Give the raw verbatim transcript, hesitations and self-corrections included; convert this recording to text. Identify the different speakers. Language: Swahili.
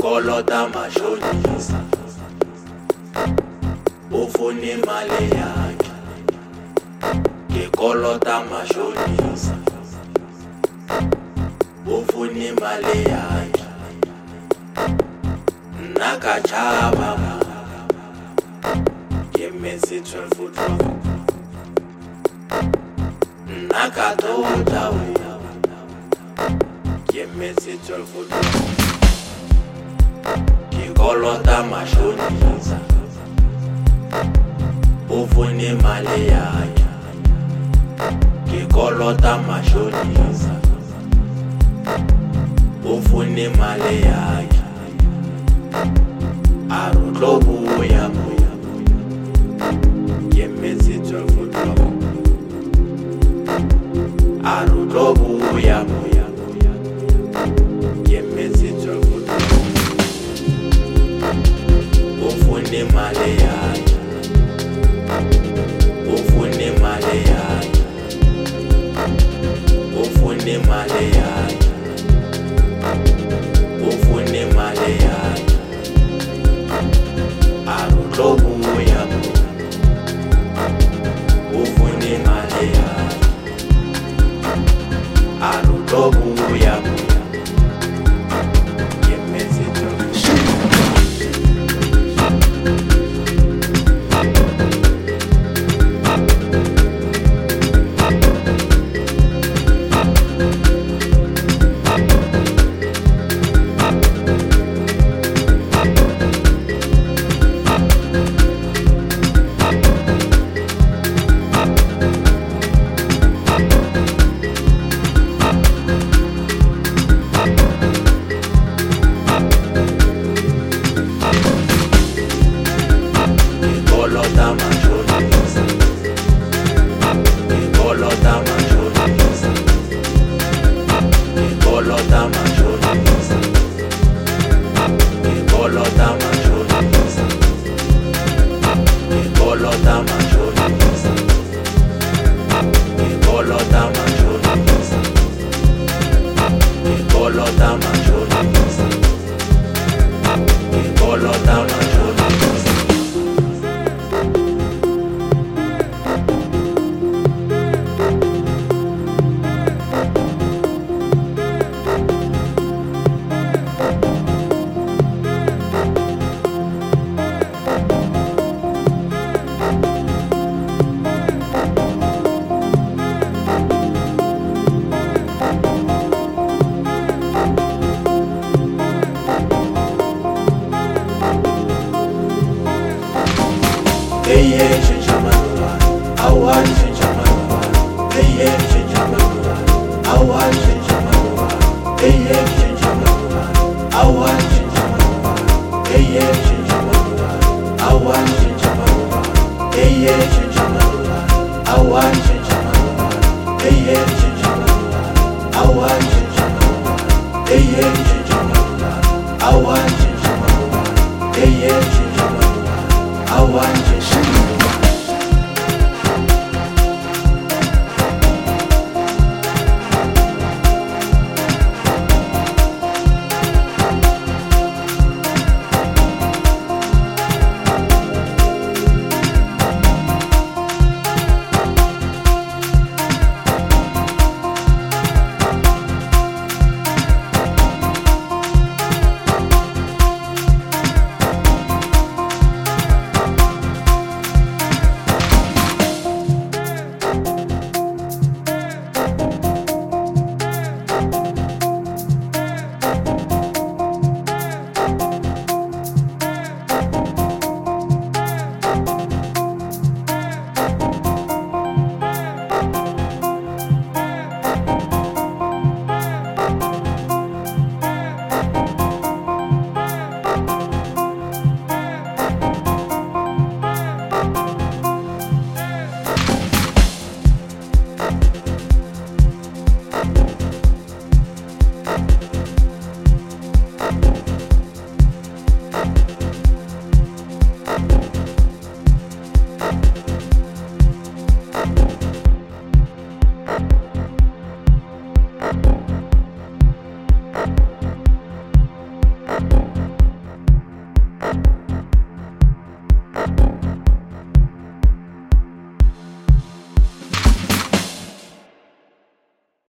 Speaker 1: Ngikolota mashonisa ufuna imali yakhe. Ngikolota mashonisa ufuna imali yakhe. Nakachaba yemesi twelve twelve nakatoda yemesi twelve twelve Ngikolota mashonisa ufuna imali yakhe. Ngikolota mashonisa ufuna imali yakhe. Arutlobuya buya yemesi twelve twelve Arutlobuya buya yemesi twelve twelve ufuna imali yakhe. Ufuna imali yakhe. Ufuna imali yakhe. Ufuna imali yakhe. Arutlobuya ufuna imali yakhe. Arutlobuya yemesi Ngikolota mashonisa Ngikolota mashonisa Ngikolota mashonisa Ngikolota mashonisa Ngikolota mashonisa Ngikolota mashonisa Ngikolota mashonisa Ngikolota mashonisa Hey yeah, change my life. I want to change my life. Hey yeah, change my life. I want to change my life. Hey yeah, change my life. I want to change my life. Hey yeah, change my life. I want to change my life. Hey yeah, change my life. I want to change my life. Hey yeah, change my life. I want to change my life. Hey yeah, change my life. I want to change my life. Hey yeah, change my life. I want